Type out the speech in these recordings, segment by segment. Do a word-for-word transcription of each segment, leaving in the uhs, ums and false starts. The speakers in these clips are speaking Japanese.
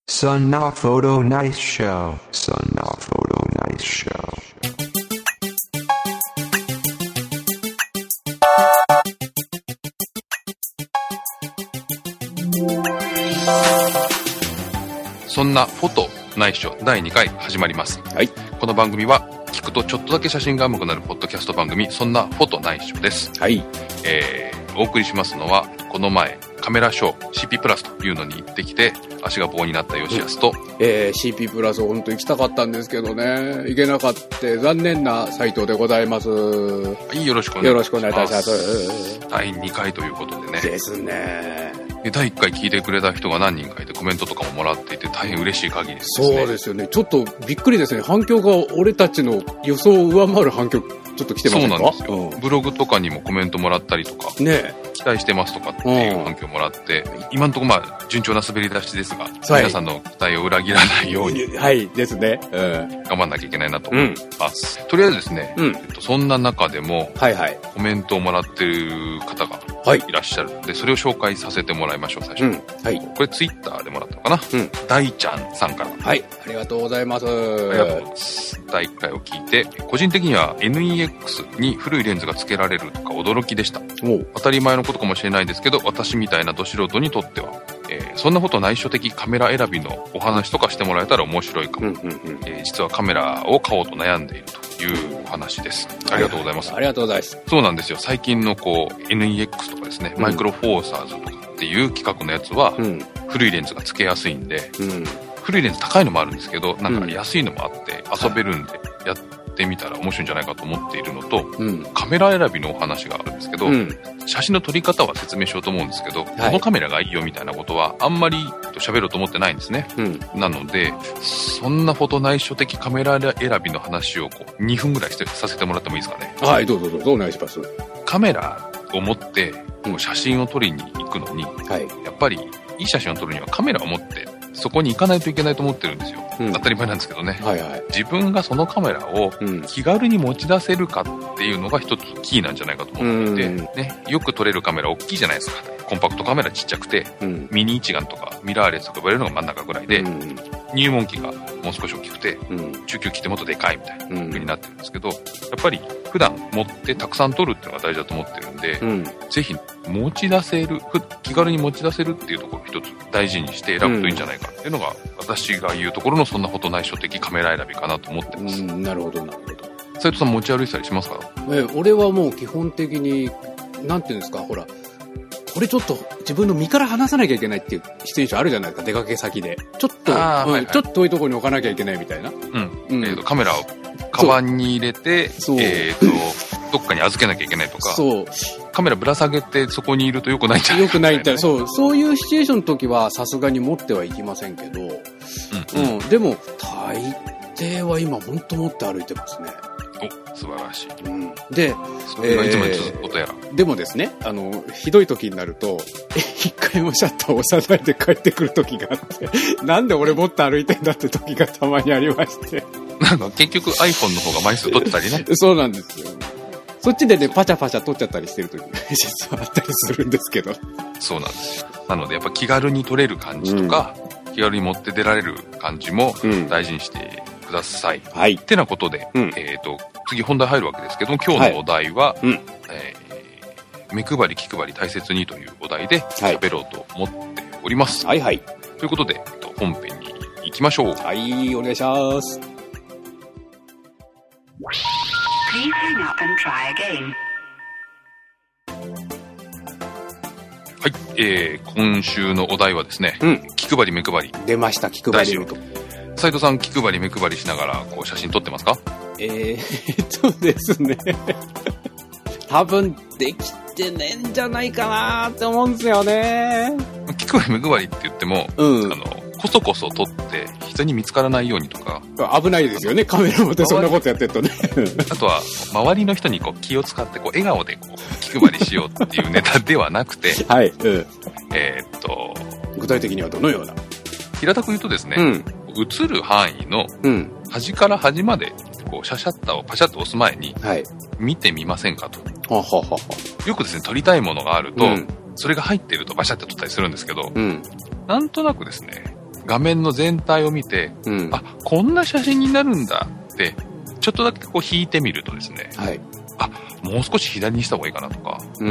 Sunna Photo Nice Show. Sunna Photo Nice Show. そんなフォトナイスショーだいにかい始まります。 はい。 この番組は聞くとちょっとだけ写真が上手くなるポッドキャスト番組、そんなフォトナイスショーです。 はい。 えー、お送りしますのはこの前カメラショー シーピー プラスというのに行ってきて足が棒になった吉安と、うん、 えー、シーピー プラス本当行きたかったんですけどね、行けなかった残念な斉藤でございます。はい、よろしくお願いします。 よろしくお願いいたします。 だいにかいということでね。 ですね。 だいいっかい聞いてくれた人が何人かいてコメントとかももらっていて大変嬉しい限りですね。 そうですよね。ちょっとびっくりですね。反響が俺たちの予想を上回る反響ちょっと来てませんか？ そうなんですよ、うん、ブログとかにもコメントもらったりとか、ね、期待してますとかっていう反響もらって、うん、今のところまあ順調な滑り出しですが、はい、皆さんの期待を裏切らないようにはいですね、うん、 頑張んなきゃいけないなと思います、うん、とりあえずですね、うん、えっと、そんな中でも、はいはい、コメントをもらってる方がいらっしゃるので、はい、それを紹介させてもらいましょう。最初、うん、はい、これツイッターでもらったのかな、うん、大ちゃんさんから。 はい、ありがとうございます。 ありがとうございます。だいいっかいを聞いて個人的には エヌイーエックス に古いレンズが付けられるとか驚きでした。当たり前のことかもしれないですけど、私みたいなど素人にとっては、えー、そんなこと内緒的カメラ選びのお話とかしてもらえたら面白いかも、うんうんうん、えー、実はカメラを買おうと悩んでいるというお話です。ありがとうございます。 ありがとうございます。 そうなんですよ。最近のこう エヌイーエックス とかですね、うん、マイクロフォーサーズとかっていう企画のやつは、うん、古いレンズが付けやすいんで、うん、古いレンズ高いのもあるんですけど、なんか安いのもあって遊べるんで、やってみたら面白いんじゃないかと思っているのと、うん、カメラ選びのお話があるんですけど、うん、写真の撮り方は説明しようと思うんですけど、はい、このカメラがいいよみたいなことはあんまり喋ろうと思ってないんですね、うん、なのでそんなフォト内緒的カメラ選びの話をこうにふんぐらいしてさせてもらってもいいですかね。 はい、どうぞどうぞお願いします。 カメラを持ってこう写真を撮りに行くのに、うん、やっぱりいい写真を撮るにはカメラを持ってそこに行かないといけないと思ってるんですよ、うん、当たり前なんですけどね、はいはい、自分がそのカメラを気軽に持ち出せるかっていうのが一つキーなんじゃないかと思っていて、うんね、よく撮れるカメラ大きいじゃないですか。コンパクトカメラちっちゃくて、うん、ミニ一眼とかミラーレスとか呼ばれるのが真ん中ぐらいで、うん、入門機がもう少し大きくて、うん、中級機ってもっとでかいみたいな風になってるんですけど、やっぱり普段持ってたくさん撮るっていうのが大事だと思ってるんで、うん、ぜひ持ち出せる、気軽に持ち出せるっていうところを一つ大事にして選ぶといいんじゃないかっていうのが、私が言うところのそんなフォト内緒的カメラ選びかなと思ってます。 うん、なるほどなるほど。 斉藤さん持ち歩いたりしますか？ え俺はもう基本的になんていうんですか、ほらこれちょっと自分の身から離さなきゃいけないっていうシチュエーションあるじゃないですか。出かけ先でちょっと、うんはいはい、ちょっと遠いところに置かなきゃいけないみたいな、うんうんえーと、カメラをカバンに入れて、えーとどっかに預けなきゃいけないとか、そうカメラぶら下げてそこにいると良くないんじゃないか、ね、良くないってそうそういうシチュエーションの時はさすがに持ってはいきませんけど、うんうんうん、でも大抵は今本当持って歩いてますね。 お素晴らしい、うん、 でそれがいつまで続くことやら、 えー、でもですねあのひどい時になると一回もシャッターを押さないで帰ってくる時があってなんで俺持って歩いてんだって時がたまにありましてなんか結局 iPhone の方が枚数取ってたりねそうなんですよ。そっちでねパチャパチャ撮っちゃったりしてる時実はあったりするんですけどそうなんですよ。なのでやっぱ気軽に撮れる感じとか、うん、気軽に持って出られる感じも大事にしてください、うん、はいってなことで、うん、えーと次本題入るわけですけども、今日のお題は、はいうんえー、目配り気配り大切にというお題で喋ろうと思っております、はい、はいはいということで本編に行きましょう。 はいお願いします。 Please hang up and try again. はい、えー、今週のお題はですね、うん、気配り目配り出ました。気配り目配り。 斉藤さん気配り目配りしながらこう写真撮ってますか？ えーっとですね多分できてねえんじゃないかなって思うんですよね。 気配り目配りって言っても、うん、あのこそこそ撮って人に見つからないようにとか危ないですよね。カメラ持ってそんなことやってるとねあとは周りの人にこう気を使ってこう笑顔でこう気配りしようっていうネタではなくてはい、うん、えー、っと具体的にはどのような平たく言うとですね、うん、映る範囲の端から端までこうシャシャッターをパシャッと押す前に見てみませんかと、はい、はははよくですね撮りたいものがあると、うん、それが入っているとバシャッと撮ったりするんですけど、うん、なんとなくですね画面の全体を見て、うん、あ、こんな写真になるんだって、ちょっとだけこう引いてみるとですね、はい、あ、もう少し左にした方がいいかなとか、うん、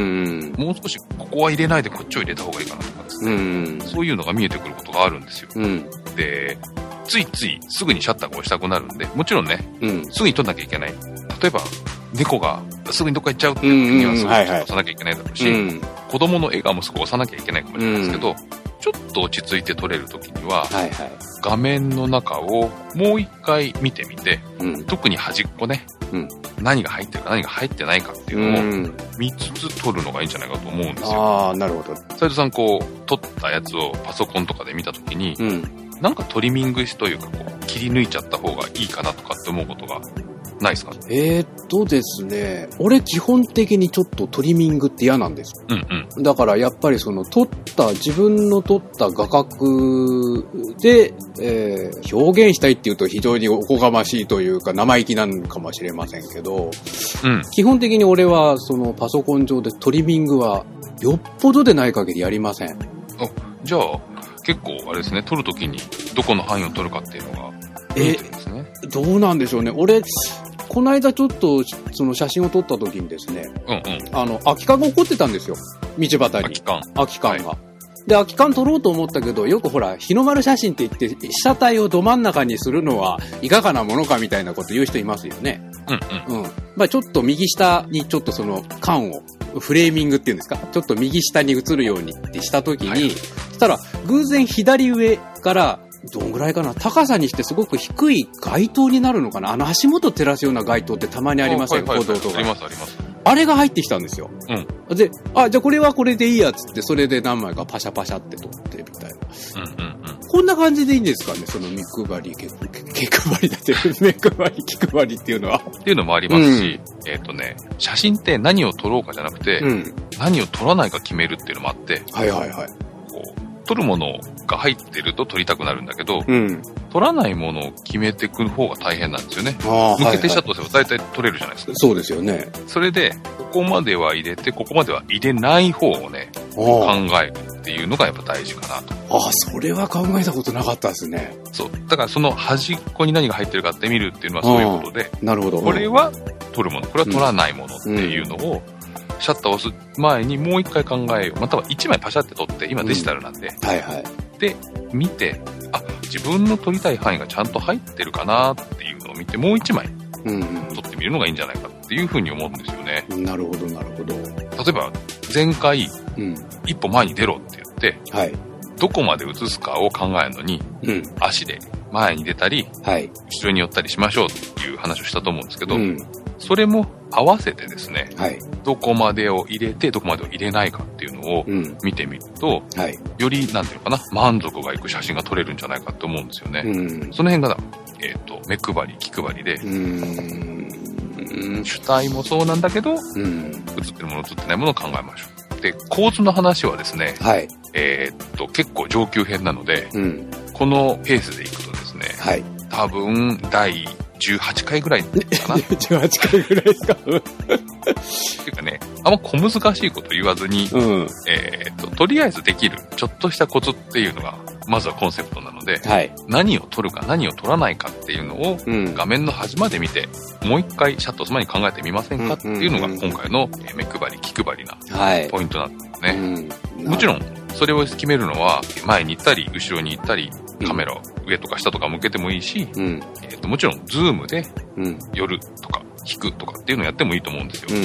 もう少しここは入れないでこっちを入れた方がいいかなとかですね、うん、そういうのが見えてくることがあるんですよ。うん、で、ついついすぐにシャッターを押したくなるんで、もちろんね、うん、すぐに撮んなきゃいけない。例えば、猫がすぐにどっか行っちゃうっていう時にはすぐに押さなきゃいけないだろうし、うんうんはいはい、子供の笑顔もすぐ押さなきゃいけないかもしれないですけど、うん、ちょっと落ち着いて撮れる時には、はいはい、画面の中をもう一回見てみて、うん、特に端っこね、うん、何が入ってるか何が入ってないかっていうのを見つつ撮るのがいいんじゃないかと思うんですよ。 ああ、なるほど。 斉藤さん、こう、撮ったやつをパソコンとかで見た時に、うん、なんかトリミングしというか、こう、切り抜いちゃった方がいいかなとかって思うことがないですか？ えーっとですね、俺基本的にちょっとトリミングって嫌なんですよ。うんうん。だからやっぱりその撮った、自分の撮った画角で、えー、表現したいっていうと非常におこがましいというか生意気なのかもしれませんけど、うん、基本的に俺はそのパソコン上でトリミングはよっぽどでない限りやりません。 あ、じゃあ結構あれですね、撮るときにどこの範囲を撮るかっていうのが見えてるんですね。 え、どうなんでしょうね。俺この間ちょっとその写真を撮った時にですね、うんうん、あの空き缶が起こってたんですよ、道端に。空き缶空き缶が、はい、で空き缶撮ろうと思ったけど、よくほら日の丸写真って言って被写体をど真ん中にするのはいかがなものかみたいなこと言う人いますよね。うんうん、うん、まあちょっと右下にちょっとその缶をフレーミングっていうんですか、ちょっと右下に映るようにってした時に、はい、そしたら偶然左上からどんぐらいかな、高さにしてすごく低い街灯になるのかな、あの足元照らすような街灯ってたまにありませんか、歩道とか。ありますあります。あれが入ってきたんですよ。うん。で、あ、じゃあこれはこれでいいやつって、それで何枚かパシャパシャって撮ってみたいな。うんうんうん。こんな感じでいいんですかね、その目配り、気配りだって、目配り、気配りっていうのは。 っていうのもありますし、うん、えっとね、写真って何を撮ろうかじゃなくて、うん、何を撮らないか決めるっていうのもあって、はいはいはい。こう撮るものが入ってると撮りたくなるんだけど、うん、撮らないものを決めていく方が大変なんですよね。向けてシャットすれば大体撮れるじゃないですか。 そうですよね。 それで、ここまでは入れて、ここまでは入れない方をね、考えるっていうのがやっぱ大事かなと。 ああ、それは考えたことなかったですね。 そう。だからその端っこに何が入ってるかって見るっていうのはそういうことで、なるほど。これは撮るもの、これは撮らないものっていうのを、うんうん、シャッターを押す前にもう一回考えよう。またはいちまいパシャって撮って、今デジタルなんで。うん、はいはい。で、見て、あ、自分の撮りたい範囲がちゃんと入ってるかなっていうのを見て、もう一枚撮ってみるのがいいんじゃないかっていうふうに思うんですよね。 うん、なるほど、なるほど。 例えば、前回、うん、一歩前に出ろって言って、はい、どこまで映すかを考えるのに、うん、足で前に出たり、はい、後ろに寄ったりしましょうっていう話をしたと思うんですけど、うん、それも合わせてですね、はい、どこまでを入れてどこまでを入れないかっていうのを見てみると、うんはい、よりなんていうのかな、満足がいく写真が撮れるんじゃないかと思うんですよね。うん、その辺が、えっと、目配り気配りで、うーん、主体もそうなんだけど、うん、映ってるもの映ってないものを考えましょう。で、構図の話はですね、はい、えー、っと結構上級編なので、うん、このペースでいくとですね、はい、多分第じゅうはちかいぐらいかな。 じゅうはちかいぐらいですか。っていうかね、あんま小難しいこと言わずに、うん、えー、っととりあえずできるちょっとしたコツっていうのがまずはコンセプトなので、はい、何を撮るか何を撮らないかっていうのを画面の端まで見て、うん、もう一回シャット押す前に考えてみませんかっていうのが今回の目配り気配りなポイントなんですね。はい、うん、もちろんそれを決めるのは前に行ったり後ろに行ったりカメラを上とか下とか向けてもいいし、うん、えー、ともちろんズームで寄るとか引くとかっていうのをやってもいいと思うんですよ。うん、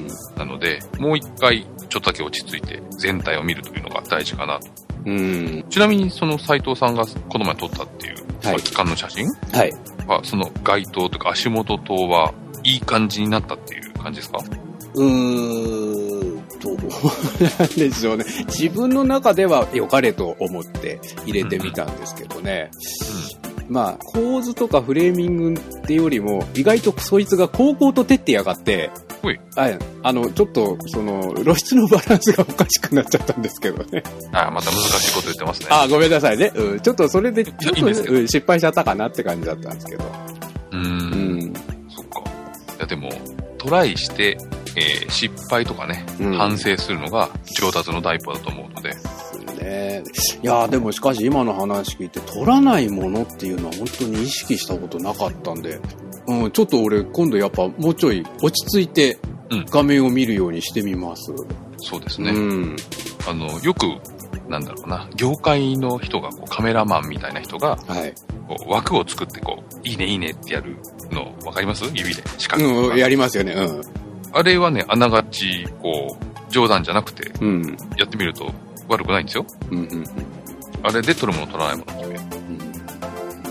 なのでもう一回ちょっとだけ落ち着いて全体を見るというのが大事かなと。うん、ちなみにその斉藤さんがこの前撮ったっていう、はい、機関の写真は、はい、その街灯とか足元灯はいい感じになったっていう感じですか？ うーん、どうなんでしょうね。自分の中では良かれと思って入れてみたんですけどね。うんうん、まあ構図とかフレーミングっていうよりも意外とそいつがこうこうと照ってやがって、はい、あのちょっとその露出のバランスがおかしくなっちゃったんですけどね。 ああ、また難しいこと言ってますね。 ああ、ごめんなさいね。うん、ちょっとそれでちょっと、うん、失敗しちゃったかなって感じだったんですけど。うーん、 うん、そっか。いやでもトライして、えー、失敗とかね、うん、反省するのが上達の第一歩だと思うので。 ね。いやでもしかし今の話聞いて撮らないものっていうのは本当に意識したことなかったんで、うん、ちょっと俺今度やっぱもうちょい落ち着いて画面を見るようにしてみます。うん、 そうですね。うん、あのよくなんだろうな、業界の人がこうカメラマンみたいな人が、はい、こう枠を作ってこういいねいいねってやるの分かります？指で四角、 うん、やりますよね。うん。 あれはね、あながちこう冗談じゃなくて、うん、やってみると悪くないんですよ。うんうんうん、あれで撮るもの撮らないもの決める。うん、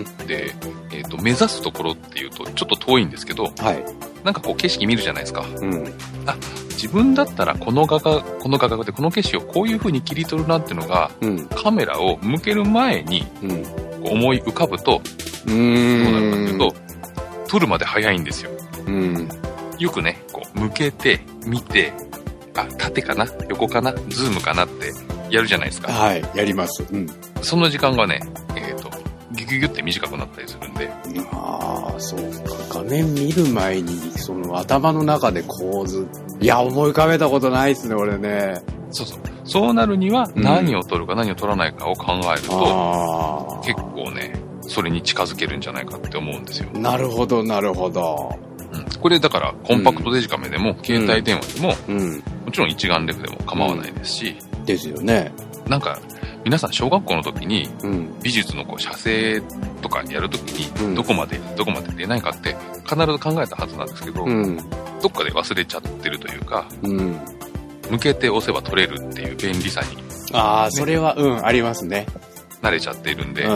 で、えっと目指すところっていうとちょっと遠いんですけど、はい、なんかこう景色見るじゃないですか。うん、あ、自分だったらこの画角この画角でこの景色をこういう風に切り取るなっていうのが、うん、カメラを向ける前に、うん、思い浮かぶと、どうなるかっていうと、撮るまで早いんですよ。うん、よくね、こう向けて見て、あ、縦かな横かなズームかなってやるじゃないですか。 はい、やります。うん、その時間がね、えっとギュギュギュって短くなったりするんで。 ああ、そうか。画面見る前にその頭の中で構図、いや思い浮かべたことないですね俺ね。 そうそう。そうなるには何を撮るか何を撮らないかを考えると、うん、結構ねそれに近づけるんじゃないかって思うんですよ。 なるほどなるほど。 うん、これだからコンパクトデジカメでも、うん、携帯電話でも、うん、もちろん一眼レフでも構わないですし、 うん、ですよね。 なんか皆さん小学校の時に、うん、美術のこう写生とかやる時に、うん、どこまでどこまで出ないかって必ず考えたはずなんですけど、うん、どっかで忘れちゃってるというか、うん、向けて押せば撮れるっていう便利さに、ね、 ああそれはうんありますね。 慣れちゃっているんで、うん、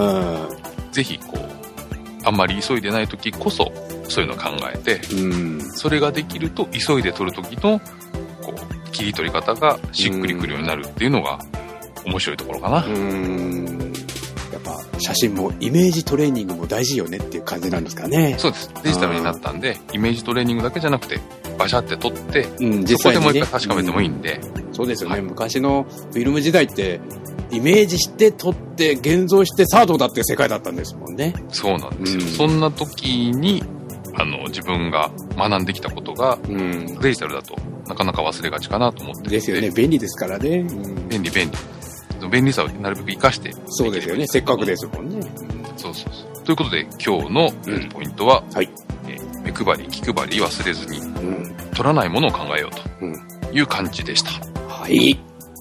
ぜひこうあんまり急いでない時こそそういうのを考えて、うん、それができると急いで撮る時のこう切り取り方がしっくりくるようになるっていうのが面白いところかな。うーん、やっぱ写真もイメージトレーニングも大事よねっていう感じなんですかね。 そうです。デジタルになったんでイメージトレーニングだけじゃなくてバシャって撮って、うん、実際にね、そこでもう一回確かめてもいいんで、 うん、そうですよね、はい、昔のフィルム時代ってイメージして撮って現像してさあどうだっていう世界だったんですもんね。 そうなんですよ、うん、そんな時にあの自分が学んできたことが、うん、デジタルだとなかなか忘れがちかなと思ってるので。 ですよね、便利ですからね、うん、 便利便利便利さをなるべく生かしてそうですよね、せっかくですもんね、うん、 そうそうそう。ということで今日のポイントは、うん、はい、えー、目配り気配り忘れずに、うん、撮らないものを考えようという感じでした、うん、はい。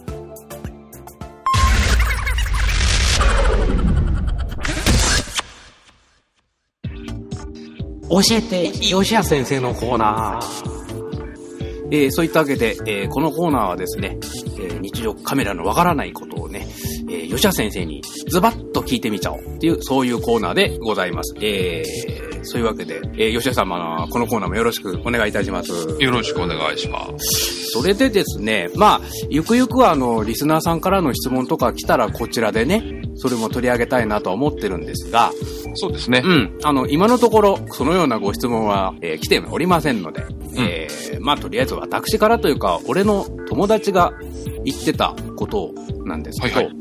教えて吉谷先生のコーナー。えー、そういったわけで、えー、このコーナーはですね、えー、日常カメラのわからないことをね、えー、吉谷先生にズバッと聞いてみちゃおうっていうそういうコーナーでございます。えー、そういうわけで、えー、吉谷様このコーナーもよろしくお願いいたします。 よろしくお願いします。 それでですね、まあゆくゆくはあのリスナーさんからの質問とか来たらこちらでね、それも取り上げたいなとは思ってるんですが、 そうですね。 うん。あの、今のところ、そのようなご質問は、えー、来ておりませんので、うん、えー、まあ、とりあえず私からというか、俺の友達が言ってたことなんですけど、はいはい。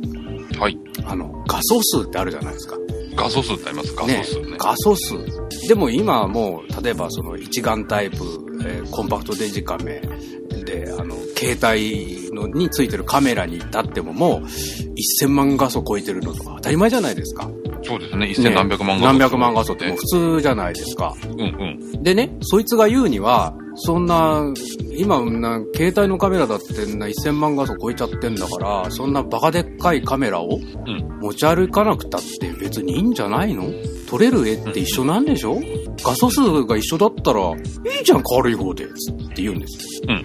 はい。あの、画素数ってあるじゃないですか。 画素数ってあります？画素数ね。ね、 画素数。でも今はもう、例えばその一眼タイプ、えー、コンパクトデジカメで、あの、携帯のについてるカメラに至ってももう、せんまん画素超えてるのとか当たり前じゃないですか。 そうですね。一千何百万画素、 ね。何百万画素ってもう普通じゃないですか。うんうん。でね、そいつが言うには、そんな、今な、携帯のカメラだってなせんまん画素超えちゃってんだから、そんなバカでっかいカメラを持ち歩かなくたって別にいいんじゃないの？撮れる絵って一緒なんでしょ？うん、画素数が一緒だったら、いいじゃん、軽い方で。って言うんですよ。うん。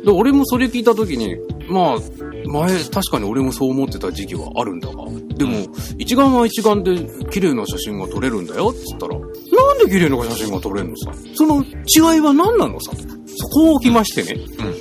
で、俺もそれ聞いたときに、まあ、前、確かに俺もそう思ってた時期はあるんだが、でも、一眼は一眼で綺麗な写真が撮れるんだよって言ったら、なんで綺麗な写真が撮れるのさ。その違いは何なのさ。そこを置きましてね。うん、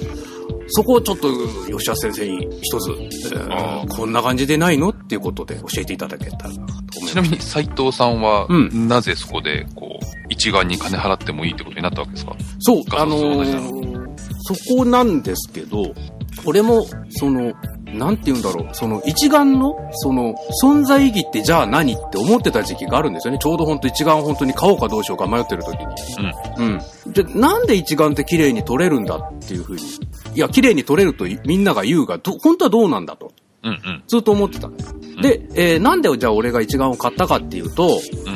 そこをちょっと吉田先生に一つ、えー、こんな感じでないのっていうことで教えていただけたらなと思います。 ちなみに斉藤さんは、うん、なぜそこでこう一眼に金払ってもいいってことになったわけですか？ そう、あのー、そこなんですけど、俺もそのなんて言うんだろう、その一眼のその存在意義ってじゃあ何って思ってた時期があるんですよね。ちょうど本当一眼本当に買おうかどうしようか迷ってる時に。うん。うん。じゃなんで一眼って綺麗に撮れるんだっていう風に。いや綺麗に撮れるとみんなが言うがど本当はどうなんだと。 うんうん、 ずっと思ってたんです。うん、で、えー、なんでじゃあ俺が一眼を買ったかっていうと、うん、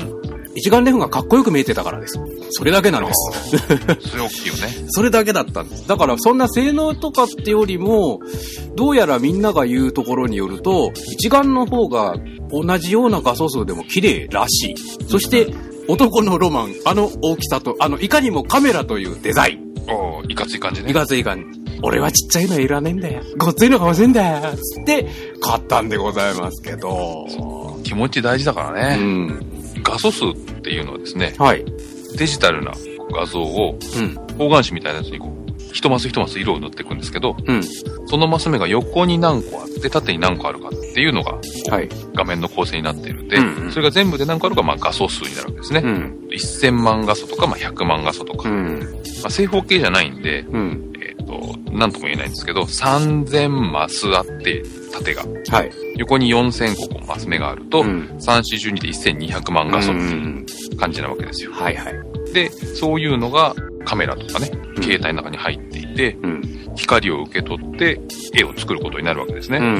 一眼レフがかっこよく見えてたからです。それだけなんです。 それ大きいよね。 それだけだったんです。だからそんな性能とかってよりも、どうやらみんなが言うところによると、一眼の方が同じような画素数でも綺麗らしい。そして、男のロマン、あの大きさと、あの、いかにもカメラというデザイン。 おー、いかつい感じね。 いかつい感じ。俺はちっちゃいのいらねえんだよ。ごっついのが欲しいんだよ。つって、買ったんでございますけど。 気持ち大事だからね。うん。画素数っていうのはですね。はい。デジタルな画像を、うん。方眼紙みたいなやつにこう、一マス一マス色を塗っていくんですけど、うん。そのマス目が横に何個あって、縦に何個あるかっていうのが、はい。画面の構成になっているんで、うんうん、それが全部で何個あるか、まあ画素数になるわけですね。うん。せんまん画素とか、まあひゃくまん画素とか。うん。まあ正方形じゃないんで、うん。えっと、なんとも言えないんですけど、さんぜんマスあって、縦が。はい。横によんせんここマス目があると、うん、さん、よん、じゅうにでせんにひゃくまん画素っていう感じなわけですよ。はいはい。で、そういうのがカメラとかね、うん、携帯の中に入っていて、うん、光を受け取って絵を作ることになるわけですね。うんうんうん、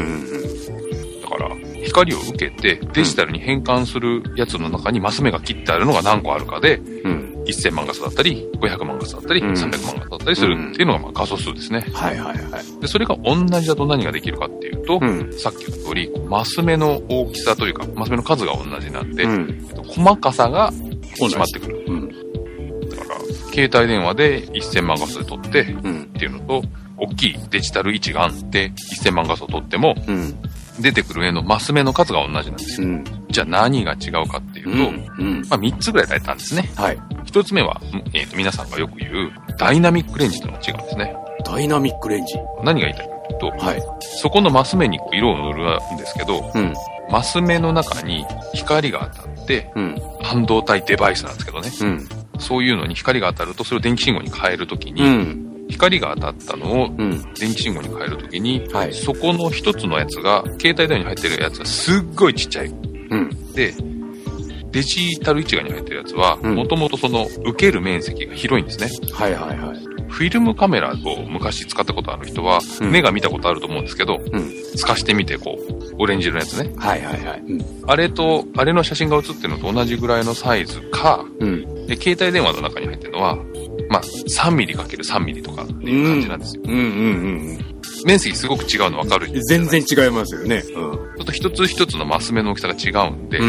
だから、光を受けてデジタルに変換するやつの中にマス目が切ってあるのが何個あるかで、うん、せんまん画素だったり、ごひゃくまん画素だったり、うん、さんびゃくまん画素だったりするっていうのがまあ画素数ですね。はいはいはい。で、それが同じだと何ができるかっていうと、うん、さっきの通り、マス目の大きさというか、マス目の数が同じなんで、うん、細かさが決まってくる。うん、だから、携帯電話でせんまん画素で撮って、うん、っていうのと、大きいデジタル一眼でせんまん画素撮っても、うん、出てくる絵のマス目の数が同じなんですよ。うん、じゃあ何が違うかっていうと、うんうん、まあみっつぐらい書いたんですね。はい。ひとつめは、えっと、皆さんがよく言う、ダイナミックレンジというのが違うんですね。 ダイナミックレンジ何が言いたいかというと、はい。そこのマス目に色を塗るんですけど、うん、マス目の中に光が当たって、うん、半導体デバイスなんですけどね、うん、そういうのに光が当たると、それを電気信号に変えるときに、うん、光が当たったのを電気信号に変えるときに、うん、そこの一つのやつが、携帯電話に入ってるやつがすっごいちっちゃい。うん、で、デジタル一眼に入ってるやつは、もともとその受ける面積が広いんですね。はいはいはい。フィルムカメラを昔使ったことある人は、うん、目が見たことあると思うんですけど、うん、透かしてみてこう、オレンジ色のやつね。はいはいはい。うん、あれと、あれの写真が写ってるのと同じぐらいのサイズか、うん、で携帯電話の中に入ってるのは、まあ、さんミリかけるさんミリとかっていう感じなんですよ。うんうんうんうん。面積すごく違うの分かる。 全然違いますよね。うん。ちょっと一つ一つのマス目の大きさが違うんで、うん、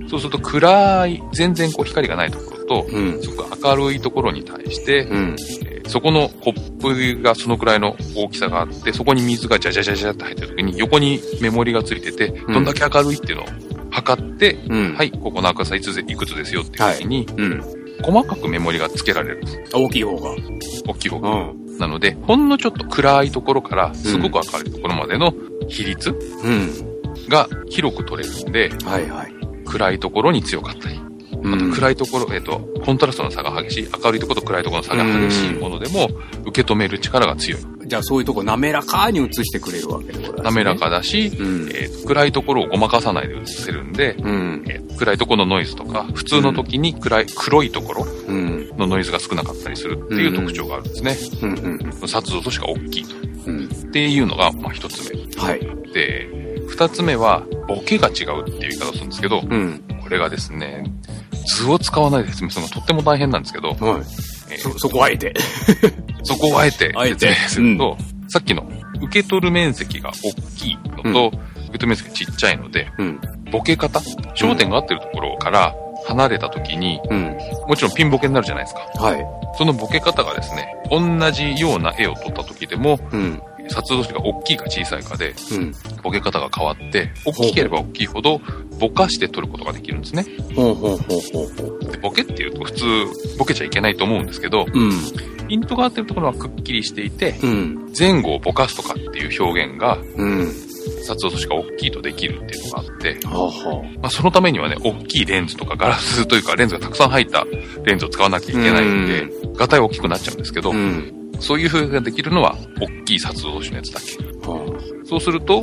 そうすると暗い、全然こう光がないところと、うん、すごく明るいところに対して、うんえー、そこのコップがそのくらいの大きさがあって、そこに水がジャジャジャジャって入ってる時に、横にメモリがついてて、どんだけ明るいっていうのを測って、うん、はい、ここの明るさいついくつですよっていう時に、はいうん、細かくメモリがつけられるんです。 大きい方が。 大きい方が。うんなので、ほんのちょっと暗いところからすごく明るいところまでの比率が広く取れるんで、うんはいはい、暗いところに強かったり、うん、暗いところ、えっと、コントラストの差が激しい、明るいところと暗いところの差が激しいものでも、受け止める力が強い。 じゃあそういうとこ滑らかに映してくれるわけでございますね。 滑らかだし、うんえー、暗いところをごまかさないで映せるんで、うんえー、暗いところのノイズとか、普通の時に暗い、黒いところのノイズが少なかったりするっていう特徴があるんですね。うんうんうん、撮像としてが大きいと。うん、っていうのが、まあ一つ目。はい。で、二つ目は、ボケが違うっていう言い方をするんですけど、うん、これがですね、図を使わないで説明するのがとっても大変なんですけど、はいえー、そ、そこをあえて。 そこをあえて説明すると、うん、さっきの受け取る面積が大きいのと、うん、受け取る面積がちっちゃいので、うん、ボケ方、焦点が合ってるところから離れた時に、うん、もちろんピンボケになるじゃないですか。はい。そのボケ方がですね、同じような絵を撮った時でも、うん撮影度が大きいか小さいかで、うん、ボケ方が変わって、大きければ大きいほど、ぼかして撮ることができるんですね。ほうほうほうほうほうでボケっていうと普通、ボケちゃいけないと思うんですけど、うん、ピントが合ってるところはくっきりしていて、うん、前後をぼかすとかっていう表現が、うん、撮影度が大きいとできるっていうのがあって、はあはあまあ、そのためにはね、大きいレンズとかガラスというかレンズがたくさん入ったレンズを使わなきゃいけないんで、うん、画体は大きくなっちゃうんですけど、うんそういう風ができるのは、大きい撮動紙のやつだけ。はあ、そうすると、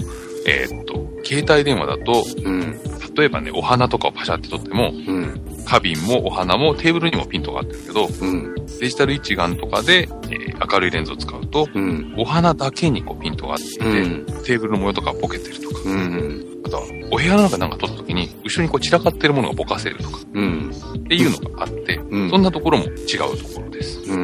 えー、っと、携帯電話だと、うん、例えばね、お花とかをパシャって撮っても、うん、花瓶もお花もテーブルにもピントがあってるけど、うん、デジタル一眼とかで、えー、明るいレンズを使うと、うん、お花だけにこうピントがあっていて、うん、テーブルの模様とかボケてるとか、うん、あとはお部屋の中なんか撮った時に後ろにこう散らかってるものがぼかせるとか、うん、っていうのがあって、うん、そんなところも違うところです。うん、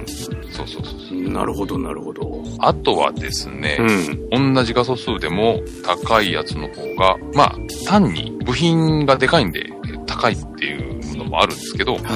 そうそうそうそう。 なるほどなるほど。 あとはですね、うん、同じ画素数でも高いやつの方が、まあ単に部品がでかいんで高いっていうのもあるんですけど、はい、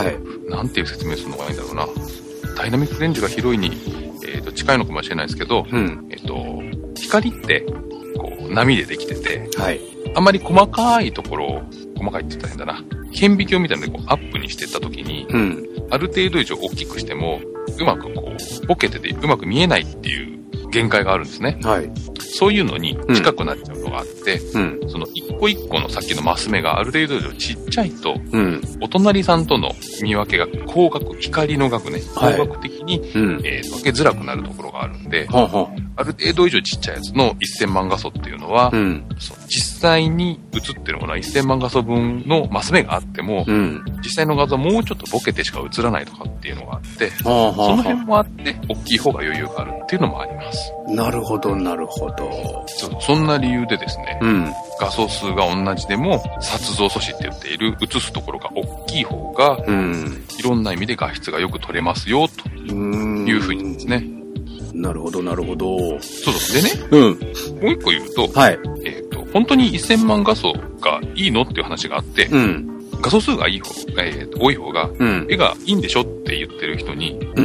なんていう説明するのがいいんだろうな。ダイナミックレンジが広いに、えー、と近いのかもしれないですけど、うん、えっと、光ってこう波でできてて、はい、あまり細かいところを、細かいって言ったら変だな、顕微鏡みたいなのでこうアップにしていったときに、うん、ある程度以上大きくしても、うまくこう、ボケててうまく見えないっていう限界があるんですね。はい、そういうのに近くなっちゃうのがあって、うん、その一個一個のさっきのマス目がある程度以上ちっちゃいと、うん、お隣さんとの見分けが光学、光の額ね、光学的に、はい、うん、えー、分けづらくなるところがあるんで、はあはあ、ある程度以上ちっちゃいやつのせんまん画素っていうのは、うん、そう実際に映ってるものはせんまん画素分のマス目があっても、うん、実際の画像はもうちょっとボケてしか映らないとかっていうのがあって、はあはあ、その辺もあって、大きい方が余裕があるっていうのもあります。 なるほど、なるほど。 そう、そんな理由でですね、うん、画素数が同じでも、撮像素子って言っている映すところが大きい方が、うん、いろんな意味で画質がよく撮れますよ、というふうにですね。 なるほど、なるほど。 そうそう。でね、うん、もう一個言うと、はい、えっと、本当にせんまん画素がいいのっていう話があって、うん、画素数がいい方、えー、多い方が、うん、絵がいいんでしょって言ってる人に、うん、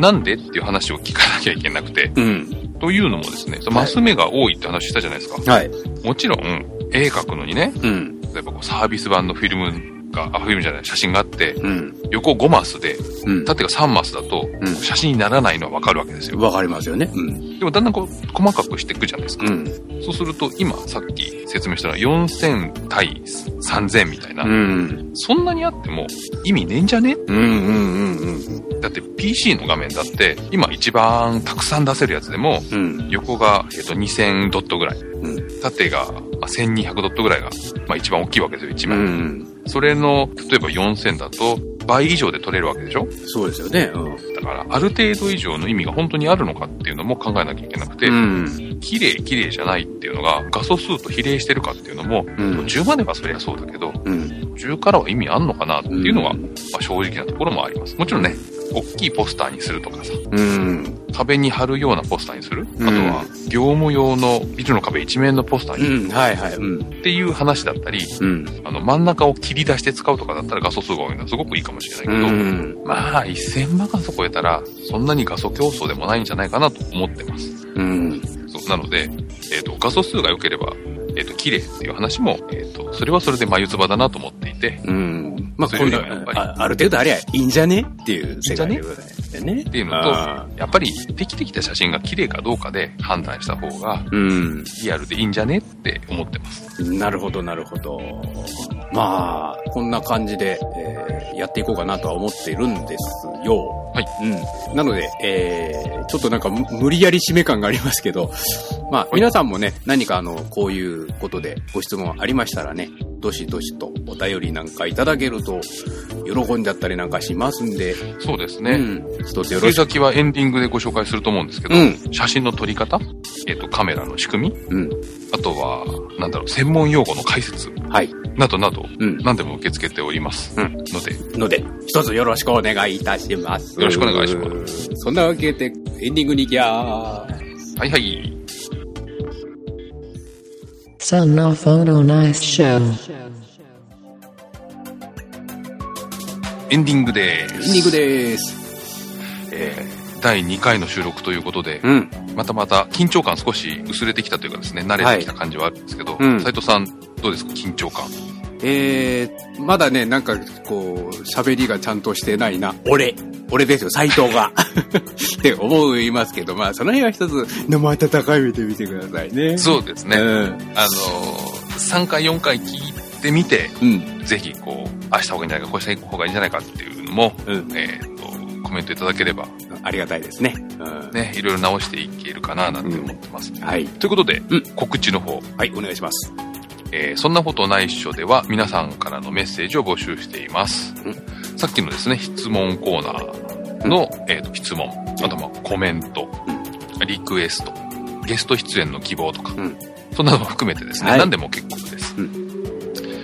なんでっていう話を聞かなきゃいけなくて、うん、というのもですね、マス目が多いって話したじゃないですか。はい。もちろん、絵描くのにね、うん、例えばこうサービス版のフィルムが、あ、フィルムじゃない、写真があって、うん、横ごマスで、うん、縦がさんマスだと、うん、写真にならないのはわかるわけですよ。 わかりますよね。うん。 でもだんだんこう、細かくしていくじゃないですか。うん、そうすると、今、さっき説明したのはよんせん対さんぜんみたいな、うん、そんなにあっても意味ねえんじゃね、うんうんうんうん、だって ピーシー の画面だって、今一番たくさん出せるやつでも、うん、横が、えっと、にせんドットぐらい、うん、縦がせんにひゃくドットぐらいが、まあ、一番大きいわけですよ、一枚。うん、それの、例えばよんせんだと、倍以上で撮れるわけでしょ？ そうですよね。うん、 だから、ある程度以上の意味が本当にあるのかっていうのも考えなきゃいけなくて、うん、綺麗綺麗じゃないっていうのが画素数と比例してるかっていうのも、うん、途中まではそりゃそうだけど、うん、途中からは意味あんのかなっていうのが、まあ、正直なところもあります。もちろんね、大きいポスターにするとかさ、うん、壁に貼るようなポスターにする、うん、あとは業務用のビルの壁一面のポスターにする、うん、はいはい、うん、っていう話だったり、うん、あの真ん中を切り出して使うとかだったら画素数が多いのはすごくいいかもしれないけど、うん、まあせんまん画素超えたらそんなに画素競争でもないんじゃないかなと思ってます。うん、そうなので、えっと、画素数が良ければ、えっと、綺麗っていう話も、えっと、それはそれで眉唾だなと思っていて、うん、まあ、これはやっぱりあ、ある程度ありゃいいんじゃねっていう世界でございますよね。っていうのと、やっぱりできてきた写真が綺麗かどうかで判断した方が、うん、リアルでいいんじゃねって思ってます。 なるほど、なるほど。まあ、こんな感じで、えー、やっていこうかなとは思っているんですよ。はい。うん。なので、えー、ちょっとなんか無理やり締め感がありますけど、まあ、皆さんもね、何かあの、こういうことでご質問ありましたらね、どしどしとお便りなんかいただけると、喜んじゃったりなんかしますんで。 そうですね。うん。一つよろしく。先はエンディングでご紹介すると思うんですけど、うん、写真の撮り方、えっと、カメラの仕組み、うん、あとは、なんだろう、専門用語の解説、はい。などなど、うん、何でも受け付けております。うん。ので、 ので、一つよろしくお願いいたします。 よろしくお願いします。 そんなわけで、エンディングに行きゃー。 はいはい。 Sonophoto Nice Show。 エンディングでーす。 エンディングでーす。 えー、だいにかいの収録ということで、うん、またまた緊張感少し薄れてきたというかですね、慣れてきた感じはあるんですけど、はい、うん、斉藤さんどうですか、緊張感。 えー、まだね、なんかこう喋りがちゃんとしてないな。俺、俺ですよ、斉藤がって思いますけど、まあその辺は一つ生温かい目で見てくださいね。 そうですね。うん、あのー、さんかいよんかい聞いてみて、うん、ぜひこうああした方がいいんじゃないか、こうした方がいいんじゃないかっていうのも、うん、えー、とコメントいただければ。 ありがたいですね。 うん、ね、いろいろ直していけるかな、なんて思ってます。うん、 はい。 ということで、うん、告知の方。 はい、お願いします。 えー、そんなことないっしょでは、皆さんからのメッセージを募集しています。うん、さっきのですね、質問コーナーの、うん、えーと、質問、あとまあコメント、うん、リクエスト、ゲスト出演の希望とか、うん、そんなのも含めてですね、はい、何でも結構です。うん、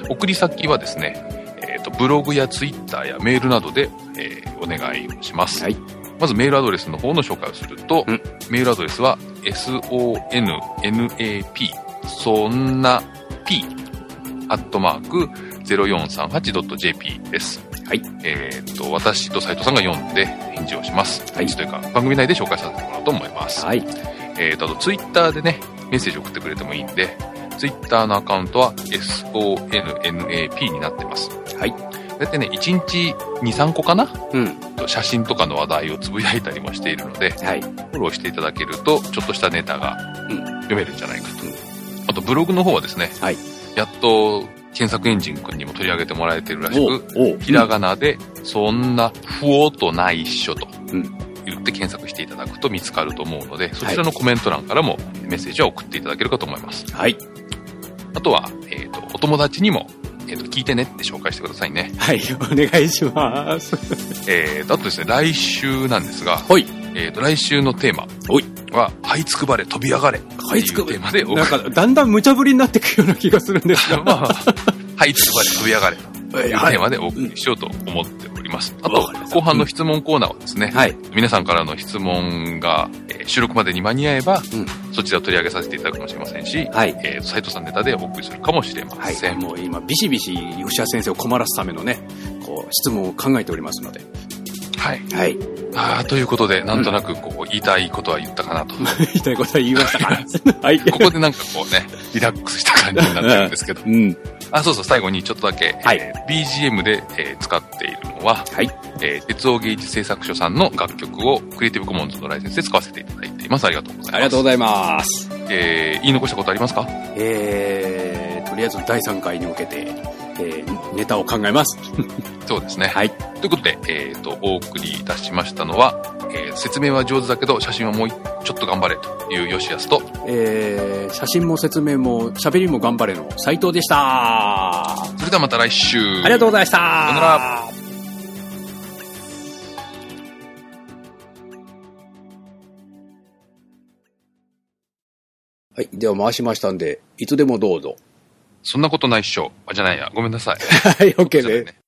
送り先はですね、えーと、ブログやツイッターやメールなどで、えー、お願いをします。はい、まずメールアドレスの方の紹介をすると、うん、メールアドレスは ソンナピ そんな P アットマーク ゼロよんさんはちドットジェーピー です。はい。えー、っと、私と斉藤さんが読んで返事をします。はい。返事というか、番組内で紹介させてもらおうと思います。はい。えー、っと、あと、ツイッターでね、メッセージ送ってくれてもいいんで、ツイッターのアカウントは ソンナピ になってます。はい。だいたいね、いちにちに、さんこかな？うん。写真とかの話題をつぶやいたりもしているので、はい。フォローしていただけると、ちょっとしたネタが、うん、読めるんじゃないかと。うん、あと、ブログの方はですね、はい。やっと、検索エンジンくんにも取り上げてもらえてるらしく、ひらがなで、そんな、ふおとないっしょと、言って検索していただくと見つかると思うので、そちらのコメント欄からもメッセージは送っていただけるかと思います。はい。あとは、えっと、お友達にも、えっと、聞いてねって紹介してくださいね。はい、お願いします。えっと、あとですね、来週なんですが、はい。えっと、来週のテーマは、這いつくばれ飛び上がれっていうテーマで、なんか、だんだん無茶ぶりになっていくような気がするんですが、まあ、這いつくばれ飛び上がれというテーマでお送りしようと思っております。あと、後半の質問コーナーはですね、はい。皆さんからの質問が、えー、収録までに間に合えば、うん、そちらを取り上げさせていただくかもしれませんし、はい。えー、斉藤さんネタでお送りするかもしれません。はい。もう今、ビシビシ吉田先生を困らすためのね、こう、質問を考えておりますので。はい。はい。ああ、ということで、なんとなくこう、言いたいことは言ったかなと。言いたいことは言いましたかはい。ここでなんかこうね、リラックスした感じになってるんですけど。うん。あ、そうそう、最後にちょっとだけ、はい、えー、ビージーエム で、えー、使っているのは、はい。えー、鉄尾芸術製作所さんの楽曲をクリエイティブコモンズのライセンスで使わせていただいています。ありがとうございます。ありがとうございます。えー、言い残したことありますか？えー、とりあえずだいさんかいに向けて、えー、ネタを考えます。そうですね。はい。ということで、えっと、お送りいたしましたのは、えー、説明は上手だけど、写真はもうちょっと頑張れという吉安と、えー、写真も説明も喋りも頑張れの斉藤でした。それではまた来週。ありがとうございました。さよなら。はい。では回しましたんで、いつでもどうぞ。そんなことないっしょ。あ、じゃないや。ごめんなさい。はい、OK です。